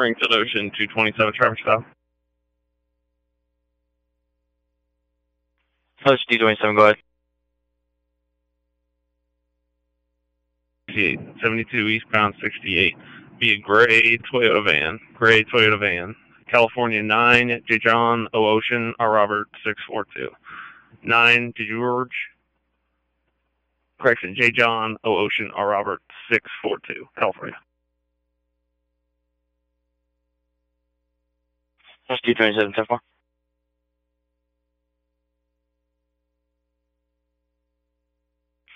Springfield Ocean 227 traffic stop. Ocean 227, go ahead. 72 eastbound 68. Be a gray Toyota van. California 9, J. John, O. Ocean, R. Robert 642. 9, George. Correction, J. John, O. Ocean, R. Robert 642, California. Ocean 227, 10-4.